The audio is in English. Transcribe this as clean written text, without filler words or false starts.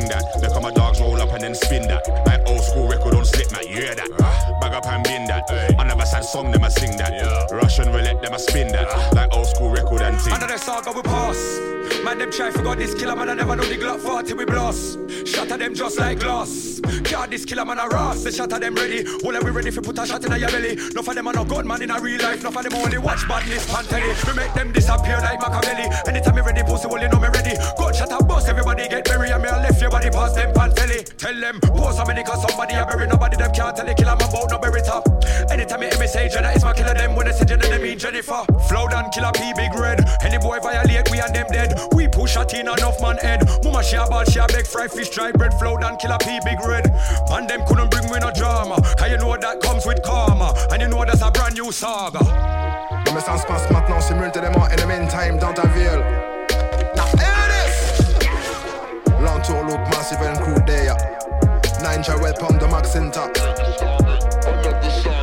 that. They come my dogs roll up and then spin that. Like old school record on slip, man, you hear that? Bag up and bin that. I never sad song, them I sing that. Russian roulette, them I spin that. Like old school record and ting. Another saga we pass. Man, them try forgot this killer, man, I never know the Glock 40 we blast. Shatter them just like glass. Can't this killer, man, a ras. They shatter them ready. All we ready for put a shot in your belly. Enough of them are no good, man, in a real life. Enough of them only watch badness, pan telly. We make them disappear like Machiavelli. Anytime me ready, pussy, well, you know me ready. Good shot a bust, everybody get merry. And me I left your body past them, pan telly. Tell them, post a minute, cause somebody a bury. Nobody them can't tell the killer, man, about no bury top. Anytime you hear me say Jenna, it's my killer, them. When they say Jenna, they mean Jennifer. Flow down, killer P, big red. Any boy violate, we and them dead. We push a teen enough man head. Mama she a ball, she a beg fry fish, dry bread, flow down, killer P, big red. Man them couldn't bring me no drama. Cause you know that comes with karma. And you know that's a brand new saga. Le message passe maintenant simultanément in the meantime dans ta ville. Now hear this. Long tour look massive and crew there. Ninja welcome the Max Center.